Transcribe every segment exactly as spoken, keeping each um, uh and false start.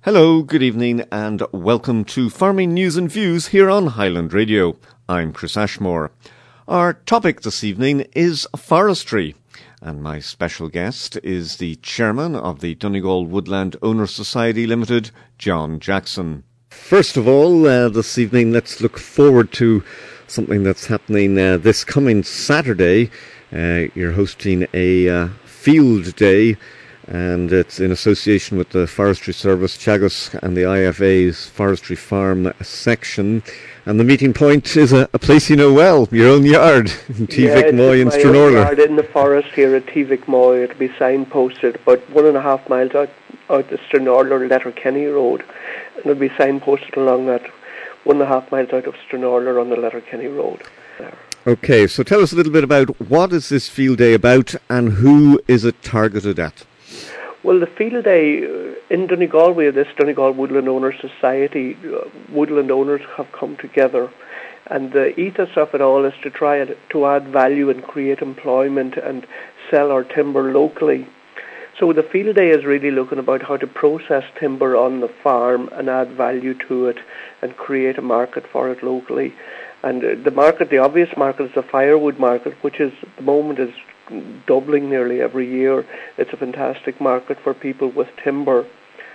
Hello, good evening, and welcome to Farming News and Views here on Highland Radio. I'm Chris Ashmore. Our topic this evening is forestry, and my special guest is the chairman of the Donegal Woodland Owners Society Limited, John Jackson. First of all, uh, this evening, let's look forward to something that's happening uh, this coming Saturday. Uh, you're hosting a uh, field day, and it's in association with the Forestry Service, Teagasc, and the I F A's Forestry Farm section. And the meeting point is a, a place you know well, your own yard, in Tevick Moy in Stranorlar. Yeah, it's my own yard in the forest here at Tevick Moy. It'll be signposted about one and a half miles out, out the Stranorlar Letterkenny Road. And it'll be signposted along that one and a half miles out of Stranorlar on the Letterkenny Road. There. Okay, so tell us a little bit about what is this field day about and who is it targeted at? Well, the field day uh, in Donegal, we have this Donegal Woodland Owners Society. Uh, woodland owners have come together, and the ethos of it all is to try to add value and create employment and sell our timber locally. So the field day is really looking about how to process timber on the farm and add value to it and create a market for it locally. And uh, the market, the obvious market, is the firewood market, which is at the moment is doubling nearly every year. It's a fantastic market for people with timber,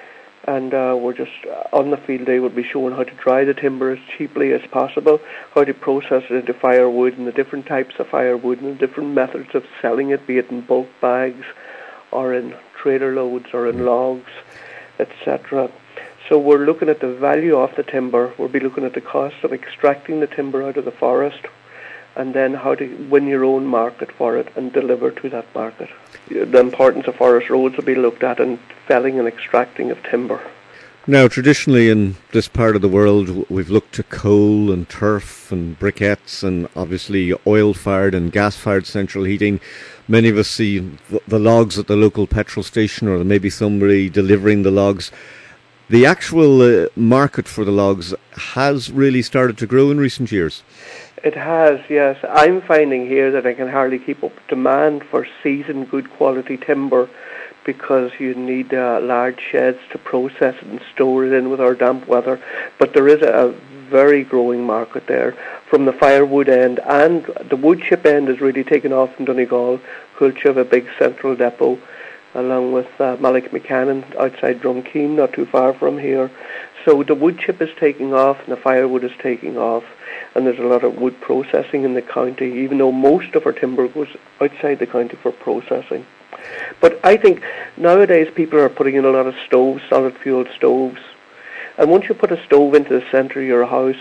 and uh, we're just on the field day we'll be showing how to dry the timber as cheaply as possible, how to process it into firewood and the different types of firewood and the different methods of selling it, be it in bulk bags or in trailer loads or in logs, et cetera. So we're looking at the value of the timber. We'll be looking at the cost of extracting the timber out of the forest, and then how to win your own market for it and deliver to that market. The importance of forest roads will be looked at in felling and extracting of timber. Now, traditionally in this part of the world, we've looked to coal and turf and briquettes and obviously oil-fired and gas-fired central heating. Many of us see the logs at the local petrol station, or maybe somebody delivering the logs. The actual uh, market for the logs has really started to grow in recent years. It has, yes. I'm finding here that I can hardly keep up with demand for seasoned, good quality timber, because you need uh, large sheds to process it and store it in with our damp weather. But there is a, a very growing market there from the firewood end, and the wood chip end is really taken off in Donegal. Culture have a big central depot, along with uh, Malik McCannon outside Drumkeen, not too far from here. So the wood chip is taking off and the firewood is taking off, and there's a lot of wood processing in the county, even though most of our timber goes outside the county for processing. But I think nowadays people are putting in a lot of stoves, solid fuel stoves, and once you put a stove into the centre of your house,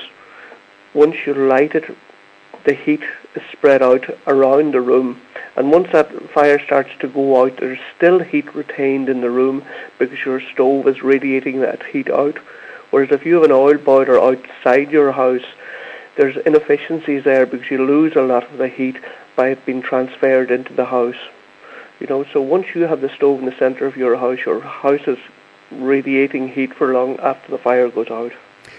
once you light it, the heat is spread out around the room, and once that fire starts to go out, there's still heat retained in the room because your stove is radiating that heat out. Whereas if you have an oil boiler outside your house, there's inefficiencies there because you lose a lot of the heat by it being transferred into the house. You know, so once you have the stove in the centre of your house, your house is radiating heat for long after the fire goes out.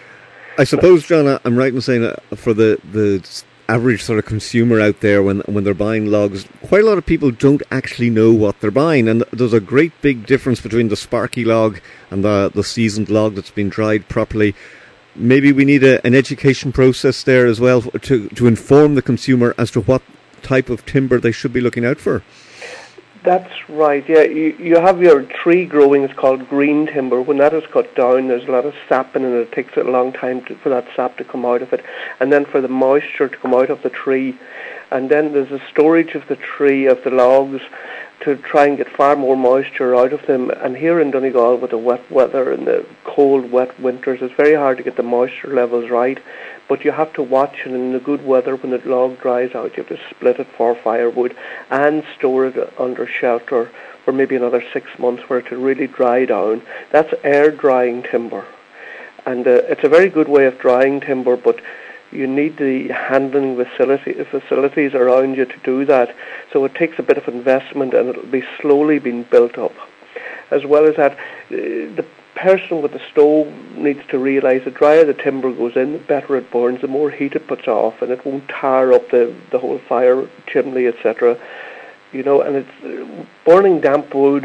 I suppose, John, I'm right in saying that for the, the average sort of consumer out there, when when they're buying logs, quite a lot of people don't actually know what they're buying, and there's a great big difference between the sparky log and the, the seasoned log that's been dried properly. Maybe we need a, an education process there as well to, to inform the consumer as to what type of timber they should be looking out for. That's right, yeah. You, you have your tree growing, it's called green timber. When that is cut down, there's a lot of sap in it. It takes a long time to, for that sap to come out of it, and then for the moisture to come out of the tree. And then there's a storage of the tree, of the logs, to try and get far more moisture out of them. And here in Donegal, with the wet weather and the cold, wet winters, it's very hard to get the moisture levels right. But you have to watch it in the good weather. When the log dries out, you have to split it for firewood and store it under shelter for maybe another six months for it to really dry down. That's air drying timber. And uh, it's a very good way of drying timber, but you need the handling facility, facilities around you to do that. So it takes a bit of investment, and it'll be slowly being built up. As well as that, uh, the person with the stove needs to realise the drier the timber goes in, the better it burns, the more heat it puts off, and it won't tar up the, the whole fire chimney, et cetera. You know, and it's uh, burning damp wood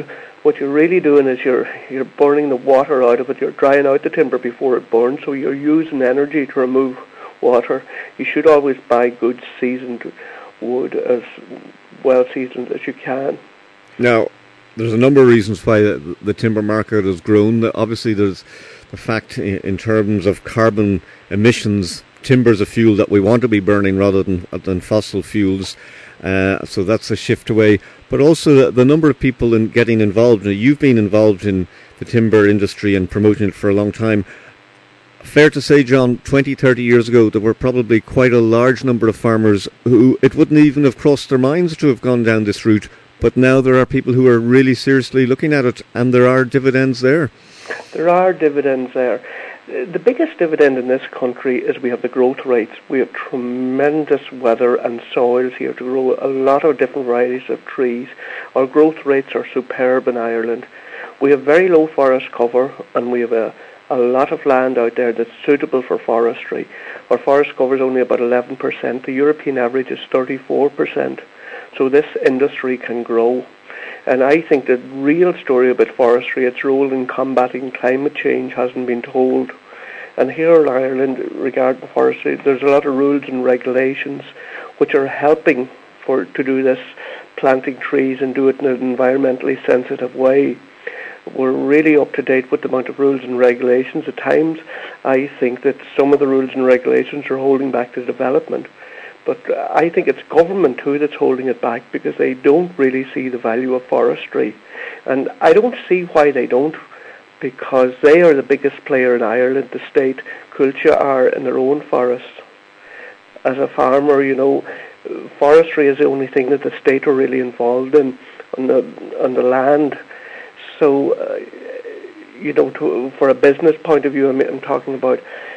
what you're really doing is you're you're burning the water out of it. You're drying out the timber before it burns, so you're using energy to remove water. You should always buy good seasoned wood, as well seasoned as you can. Now, there's a number of reasons why the, the timber market has grown. Obviously, there's the fact in, in terms of carbon emissions, timber is a fuel that we want to be burning rather than than fossil fuels. Uh, so that's a shift away. But also the, the number of people in getting involved. Now, you've been involved in the timber industry and promoting it for a long time. Fair to say, John, twenty, thirty years ago, there were probably quite a large number of farmers who it wouldn't even have crossed their minds to have gone down this route. But now there are people who are really seriously looking at it, and there are dividends there. There are dividends there. The biggest dividend in this country is we have the growth rates. We have tremendous weather and soils here to grow a lot of different varieties of trees. Our growth rates are superb in Ireland. We have very low forest cover, and we have a, a lot of land out there that's suitable for forestry. Our forest cover is only about eleven percent. The European average is thirty-four percent. So this industry can grow. And I think the real story about forestry, its role in combating climate change, hasn't been told. And here in Ireland, regarding forestry, there's a lot of rules and regulations which are helping for to do this, planting trees and do it in an environmentally sensitive way. We're really up to date with the amount of rules and regulations. At times, I think that some of the rules and regulations are holding back the development. But I think it's government too that's holding it back, because they don't really see the value of forestry. And I don't see why they don't, because they are the biggest player in Ireland. The state, Culture, are in their own forests. As a farmer, you know, forestry is the only thing that the state are really involved in on the, on the land. So, uh, you know, to, for a business point of view, I'm, I'm talking about.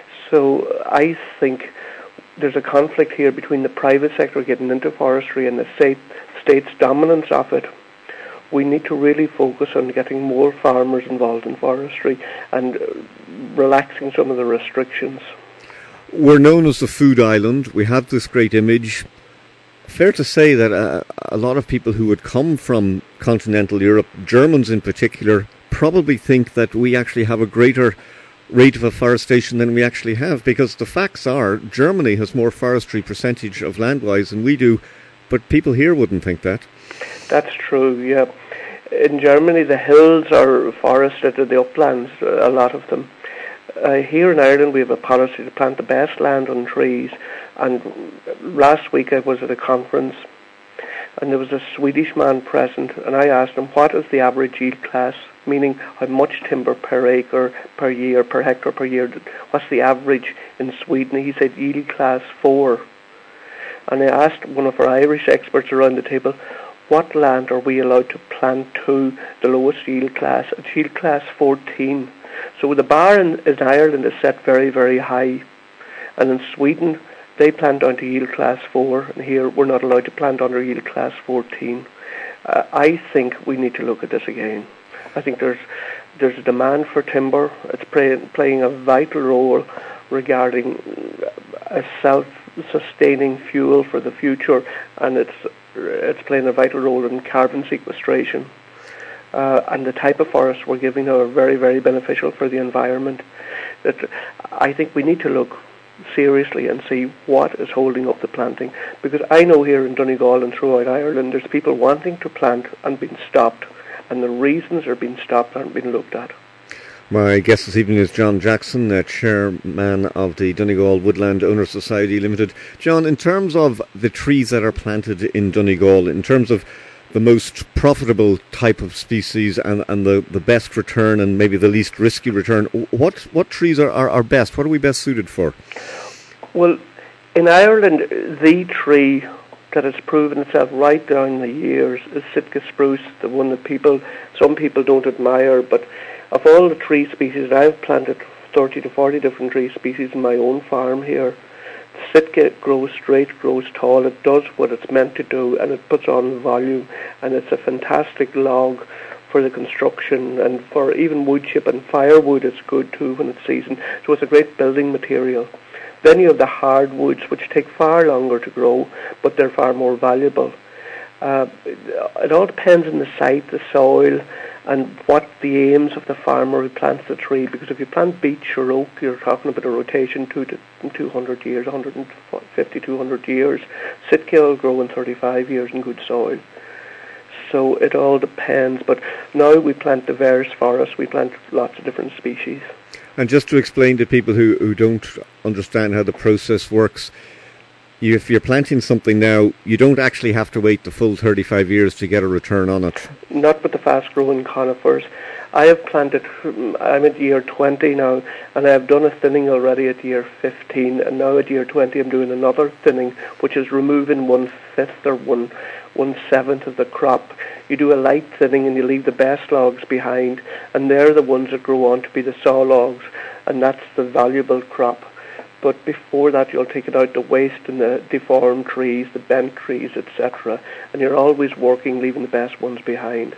So I think there's a conflict here between the private sector getting into forestry and the state, state's dominance of it. We need to really focus on getting more farmers involved in forestry and relaxing some of the restrictions. We're known as the food island. We have this great image. Fair to say that a, a lot of people who would come from continental Europe, Germans in particular, probably think that we actually have a greater rate of afforestation than we actually have, because the facts are Germany has more forestry percentage of land-wise than we do, but people here wouldn't think that. That's true, yeah. In Germany, the hills are forested, the uplands, a lot of them. Uh, here in Ireland, we have a policy to plant the best land on trees, and last week I was at a conference, and there was a Swedish man present, and I asked him, what is the average yield class? Meaning how much timber per acre, per year, per hectare per year, what's the average in Sweden? He said yield class four. And I asked one of our Irish experts around the table, what land are we allowed to plant to the lowest yield class? It's yield class fourteen. So the bar in, in Ireland is set very, very high. And in Sweden, they plant down to yield class four, and here we're not allowed to plant under yield class fourteen. Uh, I think we need to look at this again. I think there's there's a demand for timber. It's play, playing a vital role regarding a self-sustaining fuel for the future, and it's it's playing a vital role in carbon sequestration. Uh, and the type of forests we're giving are very, very beneficial for the environment. That I think we need to look seriously and see what is holding up the planting. Because I know here in Donegal and throughout Ireland, there's people wanting to plant and being stopped, and the reasons are being stopped aren't being looked at. My guest this evening is John Jackson, uh, chairman of the Donegal Woodland Owners Society Limited. John, in terms of the trees that are planted in Donegal, in terms of the most profitable type of species and, and the, the best return and maybe the least risky return, what what trees are, are, are best? What are we best suited for? Well, in Ireland, the tree that has proven itself right down the years is Sitka spruce, the one that people, some people don't admire, but of all the tree species, I've planted thirty to forty different tree species in my own farm here. Sitka grows straight, grows tall, it does what it's meant to do, and it puts on volume, and it's a fantastic log for the construction, and for even wood chip and firewood it's good too when it's seasoned, so it's a great building material. Then you have the hardwoods, which take far longer to grow, but they're far more valuable. Uh, it all depends on the site, the soil, and what the aims of the farmer who plants the tree, because if you plant beech or oak, you're talking about a rotation two to two hundred years, one hundred fifty, two hundred years. Sitka will grow in thirty-five years in good soil. So it all depends. But now we plant diverse forests. We plant lots of different species. And just to explain to people who, who don't understand how the process works, you, if you're planting something now, you don't actually have to wait the full thirty-five years to get a return on it. Not with the fast-growing conifers. I have planted, I'm at year twenty now, and I have done a thinning already at year fifteen, and now at year twenty I'm doing another thinning, which is removing one-fifth or one, one-seventh of the crop. You do a light thinning and you leave the best logs behind, and they're the ones that grow on to be the saw logs, and that's the valuable crop. But before that, you'll take it out the waste and the deformed trees, the bent trees, et cetera. And you're always working, leaving the best ones behind.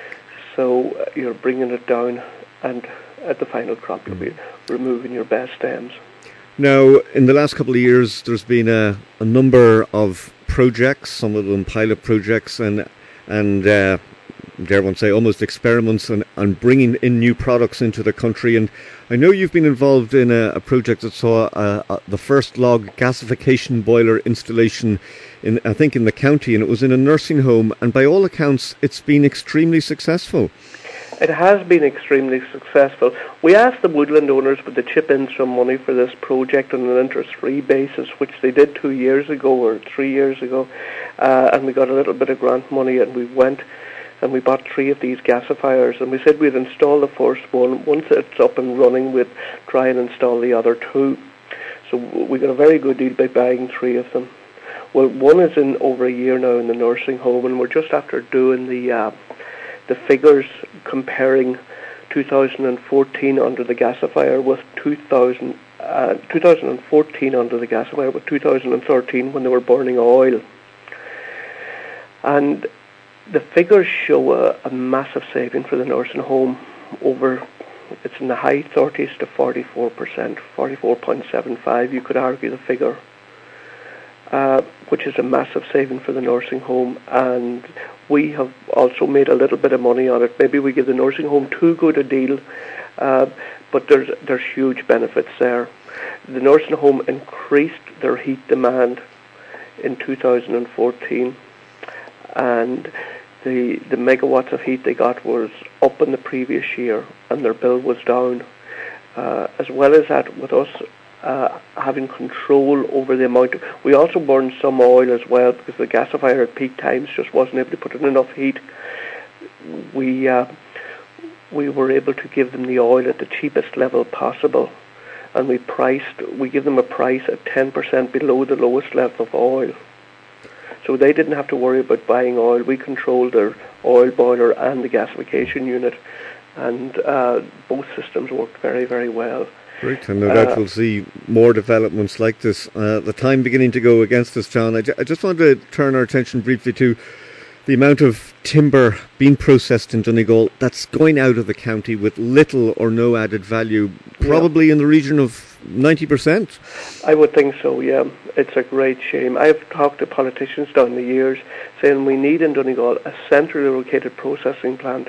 So uh, you're bringing it down, and at the final crop, you'll be removing your best stems. Now, in the last couple of years, there's been a, a number of projects, some of them pilot projects, and and uh, dare one say almost experiments on, on bringing in new products into the country. And I know you've been involved in a, a project that saw uh, uh, the first log gasification boiler installation, in I think in the county, and it was in a nursing home. And by all accounts, it's been extremely successful. It has been extremely successful. We asked the woodland owners would they chip in some money for this project on an interest-free basis, which they did two years ago or three years ago, uh, and we got a little bit of grant money, and we went and we bought three of these gasifiers, and we said we'd install the first one. Once it's up and running, we'd try and install the other two. So we got a very good deal by buying three of them. Well, one is in over a year now in the nursing home, and we're just after doing the uh, the figures comparing two thousand fourteen under the gasifier with two thousand, uh, two thousand fourteen under the gasifier with two thousand thirteen when they were burning oil. And the figures show a, a massive saving for the nursing home. Over, it's in the high thirties to forty-four percent, forty-four point seven five, you could argue the figure, uh, which is a massive saving for the nursing home. And we have also made a little bit of money on it. Maybe we give the nursing home too good a deal, uh, but there's there's huge benefits there. The nursing home increased their heat demand in two thousand fourteen, and the the megawatts of heat they got was up in the previous year, and their bill was down. Uh, as well as that, with us uh, having control over the amount, of, we also burned some oil as well, because the gasifier at peak times just wasn't able to put in enough heat. We uh, we were able to give them the oil at the cheapest level possible, and we priced we give them a price at ten percent below the lowest level of oil. So they didn't have to worry about buying oil. We controlled their oil boiler and the gasification unit, and uh, both systems worked very, very well. Great, and no doubt uh, we'll see more developments like this. Uh, the time beginning to go against us, John. I, ju- I just want to turn our attention briefly to the amount of timber being processed in Donegal that's going out of the county with little or no added value, probably yeah. in the region of ninety percent. I would think so, yeah. It's a great shame. I've talked to politicians down the years saying we need in Donegal a centrally located processing plant.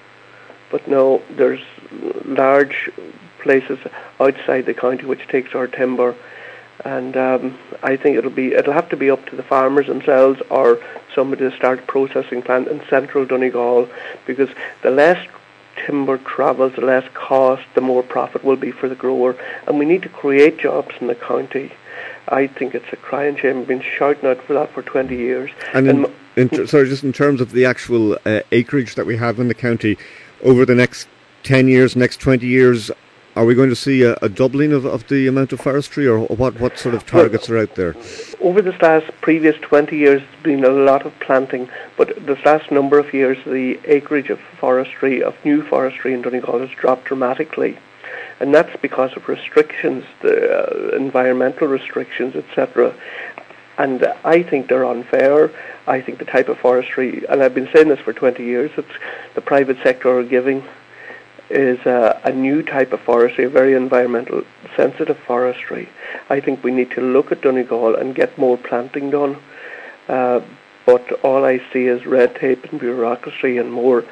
But no, there's large places outside the county which takes our timber, and um, I think it'll be it'll have to be up to the farmers themselves or somebody to start a processing plant in central Donegal, because the less timber travels, the less cost, the more profit will be for the grower, and we need to create jobs in the county. I think it's a crying shame. We've been shouting out for that for twenty years. And, in, and in, sorry, just in terms of the actual uh, acreage that we have in the county, over the next ten years, next twenty years, are we going to see a, a doubling of, of the amount of forestry, or what, what sort of targets well, are out there? Over this last previous twenty years, there's been a lot of planting, but this last number of years, the acreage of forestry, of new forestry in Donegal has dropped dramatically. And that's because of restrictions, the uh, environmental restrictions, et cetera. And uh, I think they're unfair. I think the type of forestry, and I've been saying this for twenty years, it's the private sector are giving is uh, a new type of forestry, a very environmental sensitive forestry. I think we need to look at Donegal and get more planting done. Uh, but all I see is red tape and bureaucracy and more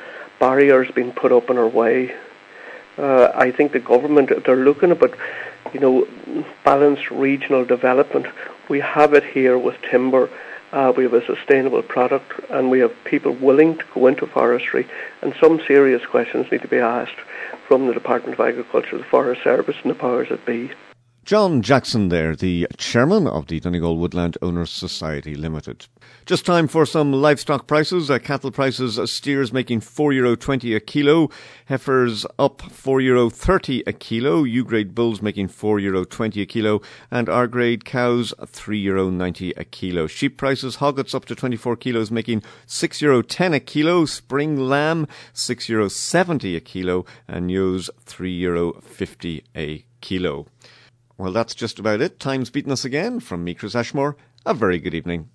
barriers being put up in our way. Uh, I think the government, they're looking at, but, you know, balanced regional development. We have it here with timber. Uh, we have a sustainable product, and we have people willing to go into forestry, and some serious questions need to be asked from the Department of Agriculture, the Forest Service and the powers that be. John Jackson there, the chairman of the Donegal Woodland Owners Society Limited. Just time for some livestock prices. Uh, cattle prices, uh, steers making four euro twenty a kilo, heifers up four euro thirty a kilo, U-grade bulls making four euro twenty a kilo, and R-grade cows three euro ninety a kilo. Sheep prices, hoggets up to twenty-four kilos making six euro ten a kilo, spring lamb six euro seventy a kilo, and ewes three euro fifty a kilo. Well, that's just about it. Time's beaten us again. From me, Chris Ashmore, a very good evening.